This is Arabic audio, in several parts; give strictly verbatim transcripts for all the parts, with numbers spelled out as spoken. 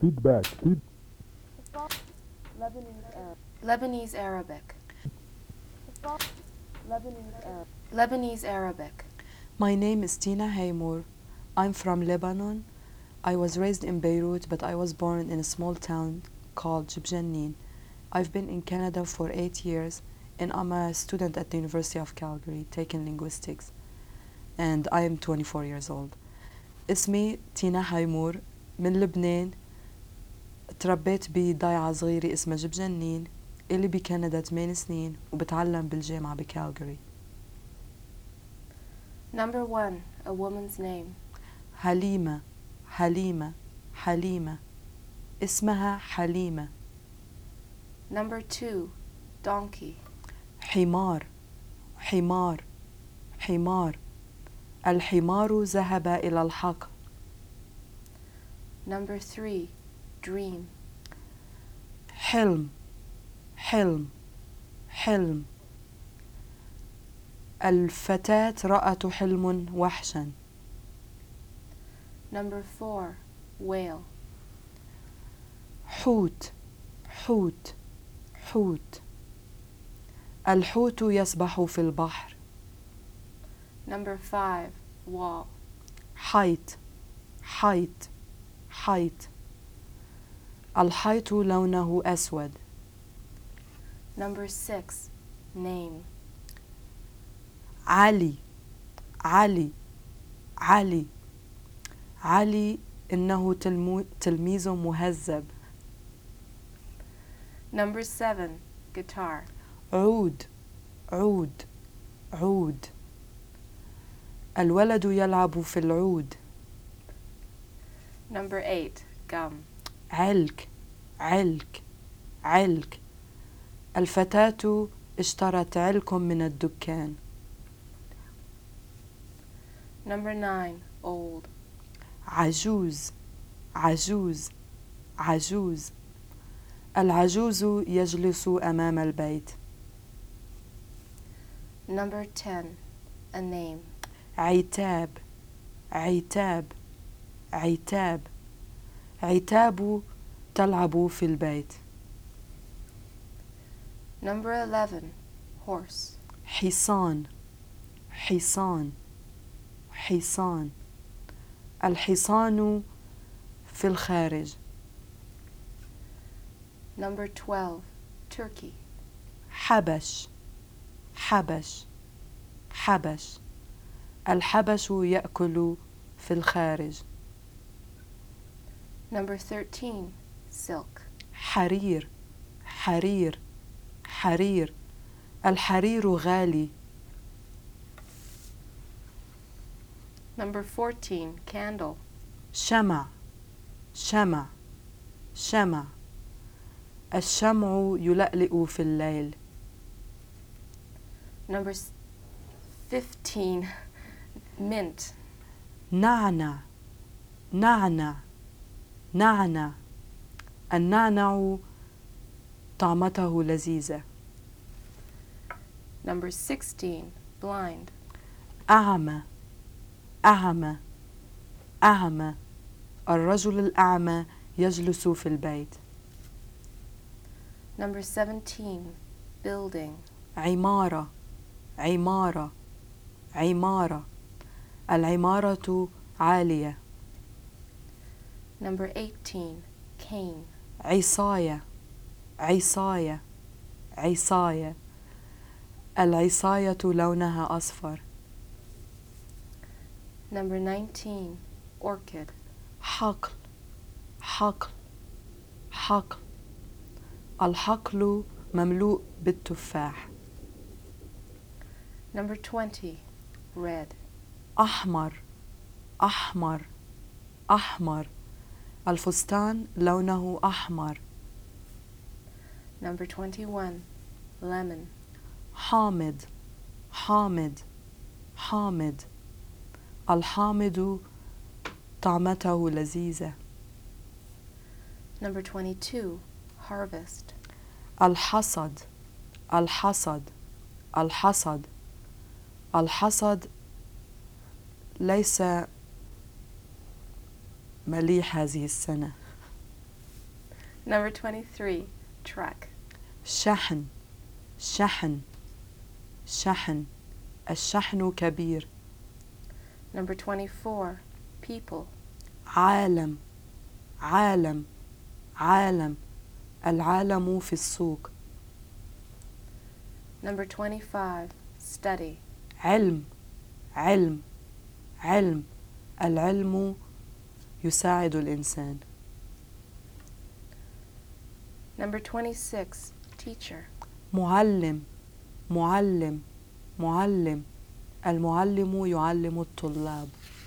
Feedback. Feed. Lebanese Arab. Lebanese Arabic. Lebanese Arab. Lebanese Arabic. My name is Tina Haymor. I'm from Lebanon. I was raised in Beirut, but I was born in a small town called Jibjannin. I've been in Canada for eight years, and I'm a student at the University of Calgary, taking linguistics. And I am twenty-four years old. اسمي تينا هايمور من لبنان. تربيت بضيعة صغيرة اسمها جبجنين اللي بكندا ثمان سنين وبتعلم بالجامعة بكالجاري. Number one, a woman's name. حليمة حليمة حليمة اسمها حليمة. Number two, donkey. حمار حمار حمار الحمار ذهب إلى الحقل. Number three, dream. حلم حلم حلم الفتاة رأت حلم وحشا. Number four, whale. حوت حوت حوت الحوت يسبح في البحر. Number five, wall. حيط حيط حيط الحيط لونه أسود. Number six, name. علي علي علي علي إنه تلمو تلميذ مهذب. Number seven, guitar. عود عود عود الولد يلعب في العود. Number eight, gum. علك علك علك الفتاة اشترت علك من الدكان. Number nine, old. عجوز عجوز عجوز العجوز يجلس أمام البيت. Number ten, a name. عتاب عتاب عتاب عتاب تلعب في البيت. Number eleven, horse. حصان حصان حصان الحصان في الخارج. Number twelve, turkey. حبش حبش حبش الحبش يأكل في الخارج. Number thirteen, silk. حرير حرير حرير الحرير غالي. Number fourteen, candle. شمع شمع شمع الشمع يلألئ في الليل. Number fifteen, mint. نعنع نعنع نعنع النعنع طعمته لذيذة. Number sixteen, blind. أعمى أعمى أعمى الرجل الأعمى يجلس في البيت. Number seventeen, building. عمارة عمارة عمارة العمارة عالية. Number eighteen, cane. عصاية عصاية عصاية العصاية لونها أصفر. Number nineteen, orchid. حقل حقل حقل الحقل مملوء بالتفاح. Number twenty, red. أحمر أحمر أحمر الفستان لونه أحمر. Number twenty-one, lemon. حامض حامض حامض الحامض طعمته لذيذة. Number twenty-two, harvest. الحصد الحصد الحصد الحصد ليس مليح هذه السنة. Number twenty-three, truck. شحن شحن شحن الشحن كبير. Number twenty-four, people. عالم عالم عالم العالم في السوق. Number twenty-five, study. علم علم علم العلم يساعد الإنسان. Number twenty-six, teacher. معلم معلم معلم المعلم يعلم الطلاب.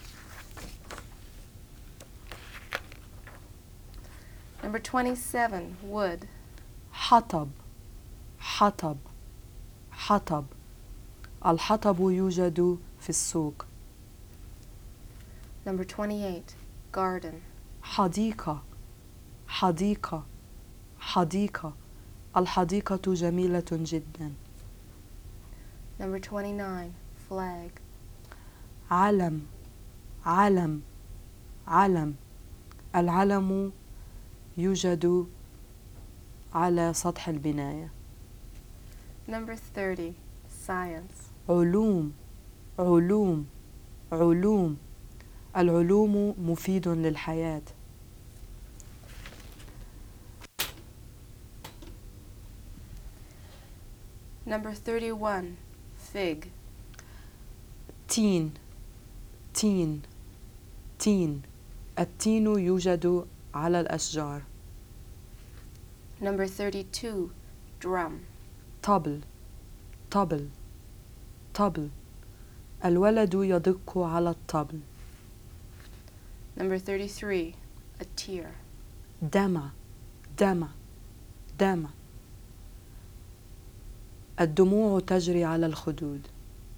Number twenty-seven, wood. حطب حطب حطب الحطب يوجد في السوق. Number twenty-eight, garden. حديقة حديقة حديقة الحديقة جميلة جدا. Number twenty-nine, flag. علم علم علم العلم يوجد على سطح البناية. Number thirty, science. علوم علوم علوم العلوم مفيد للحياة. Number thirty-one, fig. تين تين تين التين يوجد على الأشجار. Number thirty-two, drum. طبل طبل طبل الولد يدق على الطبل. Number thirty-three, a tear. دمع دمع دمع الدموع تجري على الخدود.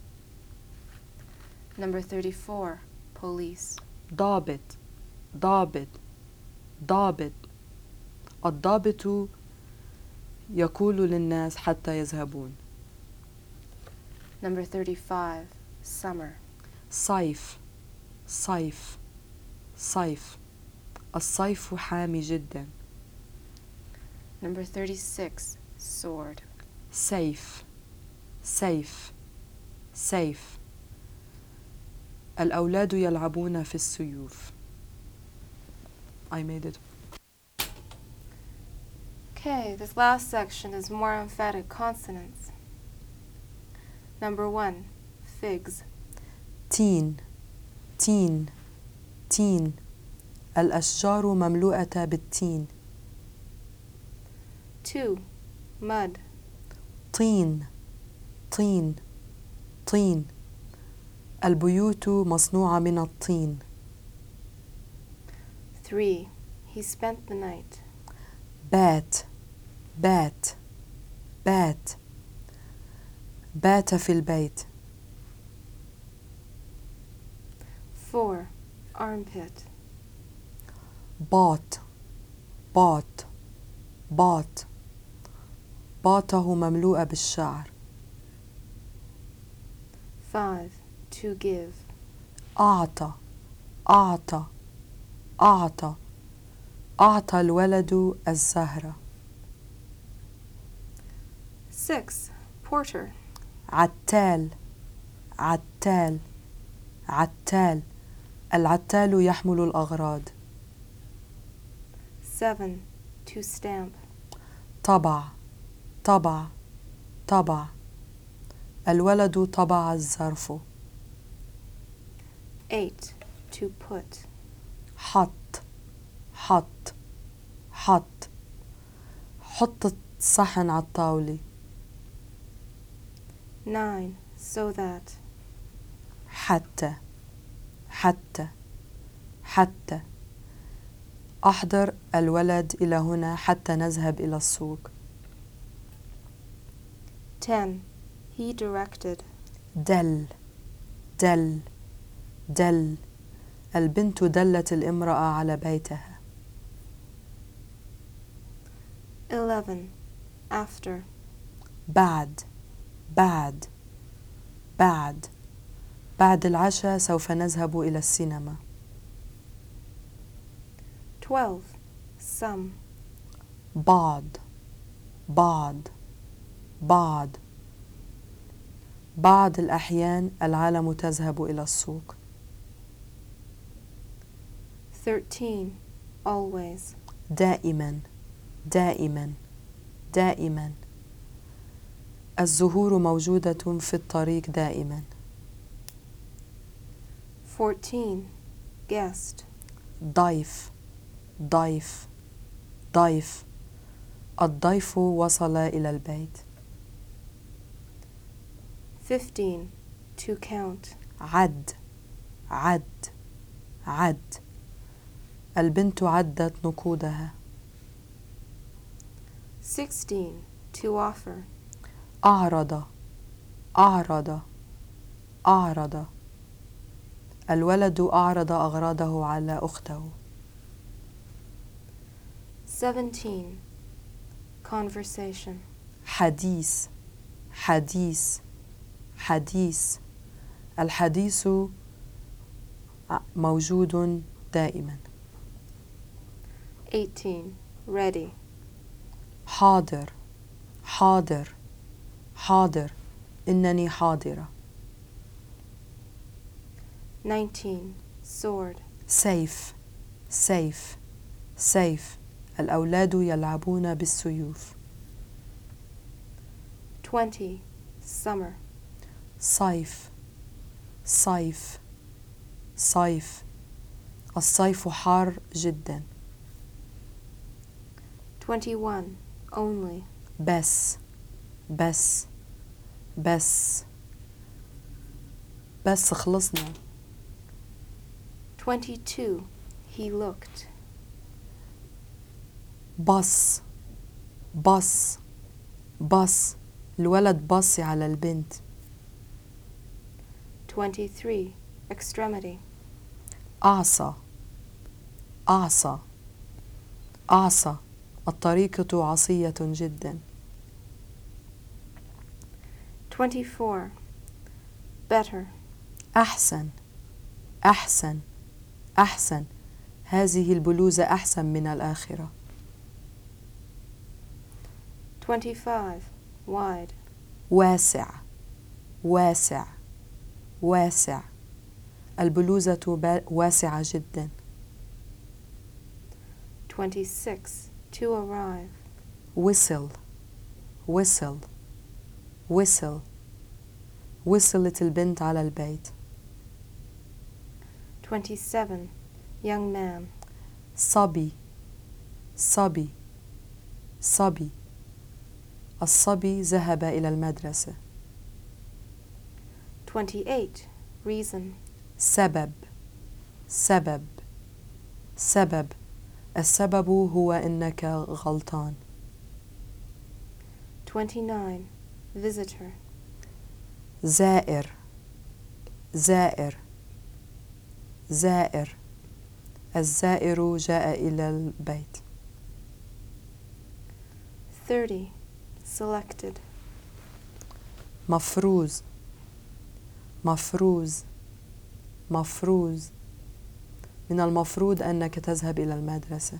Number thirty-four, police. ضابط ضابط ضابط الضابط يقول للناس حتى يذهبون. Number thirty-five, summer. صيف صيف صيف الصيف حامي جدا. Number thirty-six, sword. سيف سيف سيف الأولاد يلعبون في السيوف. I made it. Okay, this last section is more emphatic consonants. Number one, figs. تين تين تين الأشجار مملوءة بالتين. Two, mud. طين طين طين البيوت مصنوعة من الطين. Three, he spent the night. بات بات بات بات في البيت. Four, armpit. باط باط باط باطه مملوءة بالشعر. Five, to give. أعطى أعطى أعطى أعطى الولد الزهرة. Six, porter. عتال عتال عتال العتال يحمل الأغراض. Seven, to stamp. طبع طبع طبع الولد طبع الظرف. Eight, to put. حط حط حط حط الصحن على الطاولة. Nine, so that. حتى حتى حتى أحضر الولد إلى هنا حتى نذهب إلى السوق. Ten, he directed. دل دل دل البنت دلت الامرأة على بيتها. Eleven, after. بعد بعد بعد بعد العشاء سوف نذهب إلى السينما. Twelve, some. بعض بعض بعض بعض الأحيان العالم تذهب إلى السوق. thirteen. Always. دائما دائما دائما الزهور موجودة في الطريق دائما. fourteen. Guest. ضيف ضيف ضيف الضيف وصل إلى البيت. fifteen. To count. عد عد عد البنت عدت نقودها. sixteen. To offer. أعرض أعرض أعرض الولد أعرض أغراضه على أخته. seventeen. Conversation. حديث حديث حديث الحديث موجود دائما. eighteen. Ready. حاضر حاضر حاضر إنني حاضرة. nineteen. Sword. سيف سيف سيف الأولاد يلعبون بالسيوف. twenty. Summer. صيف صيف صيف الصيف حار جدا. twenty-one. Only. بس بس بس بس خلصنا. twenty-two. He looked. بص بص بص الولد بص على البنت. twenty-three. Extremity. أعصى أعصى أعصى الطريقة عصية جدا. twenty-four. Better. أحسن أحسن أحسن هذه البلوزة أحسن من الآخرة. twenty-five. Wide. واسع واسع واسع البلوزة واسعة جدا. twenty-six. To arrive. وصل وصل وصل وصلت البنت على البيت. twenty-seven. Young man. صبي صبي صبي الصبي ذهب إلى المدرسة. twenty-eight. Reason. سبب سبب سبب السبب هو إنك غلطان. twenty-nine. Visitor. زائر زائر زائر الزائر جاء إلى البيت. thirty. Selected. مفروض مفروض مفروض من المفروض أنك تذهب إلى المدرسة.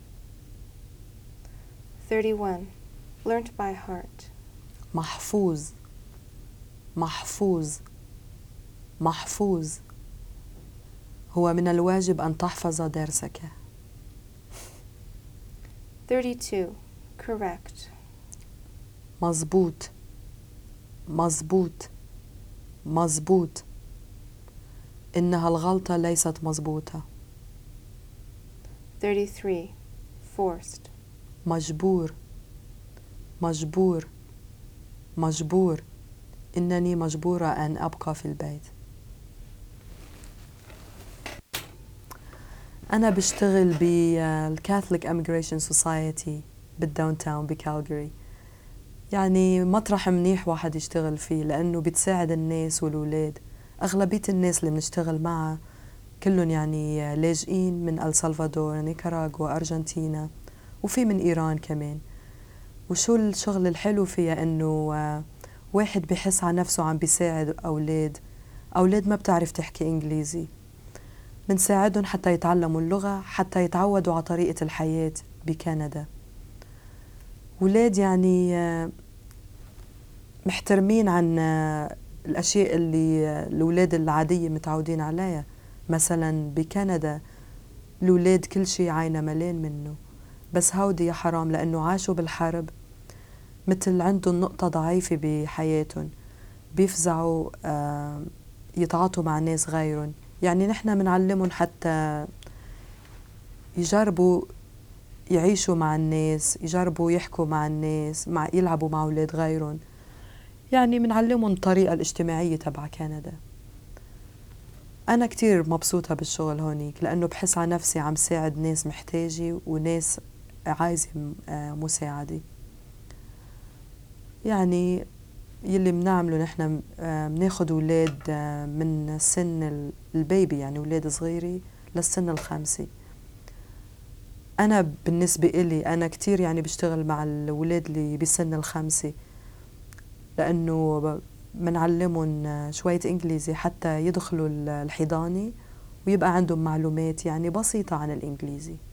thirty-one. Learnt by heart. محفوظ محفوظ محفوظ هو من الواجب أن تحفظ درسك. thirty-two. Correct. مظبوط مظبوط مظبوط إنها الغلطة ليست مظبوطة. thirty-three. Forced. مجبور مجبور مجبور إنني مجبورة أن أبقى في البيت. أنا بشتغل بالكاثوليك Immigration Society بالداون تاون بكالجاري. يعني مطرح منيح واحد يشتغل فيه لأنه بتساعد الناس والولاد. أغلبية الناس اللي بنشتغل معها كلهم يعني لاجئين من السلفادور، نيكاراغوا، أرجنتينا، وفي من إيران كمان. وشو الشغل الحلو فيها إنه واحد بيحس على نفسه عم بيساعد أولاد أولاد ما بتعرف تحكي إنجليزي، بنساعدهم حتى يتعلموا اللغة، حتى يتعودوا على طريقة الحياة بكندا. ولاد يعني آه، محترمين عن آه، الأشياء اللي آه، الولاد العادية متعودين عليها. مثلا بكندا الولاد كل شي عاينة ملين منه، بس هودي يا حرام لأنه عاشوا بالحرب، مثل عندهم نقطة ضعيفة بحياتهم، بيفزعوا آه، يتعاطوا مع ناس غيرهم. يعني نحن منعلمهم حتى يجربوا يعيشوا مع الناس، يجربوا يحكوا مع الناس، مع يلعبوا مع أولاد غيرهم. يعني منعلمهم الطريقة الاجتماعية تبع كندا. أنا كتير مبسوطة بالشغل هونيك، لأنه بحس على نفسي عم ساعد ناس محتاجة وناس عايزة مساعدة. يعني يلي منعمله نحن مناخد أولاد من سن البيبي، يعني أولاد صغيرة للسن الخامسة. أنا بالنسبة إلي أنا كتير يعني بشتغل مع الأولاد اللي بسن الخامسة، لأنه منعلمهم شوية إنجليزي حتى يدخلوا الحضانة ويبقى عندهم معلومات يعني بسيطة عن الإنجليزي.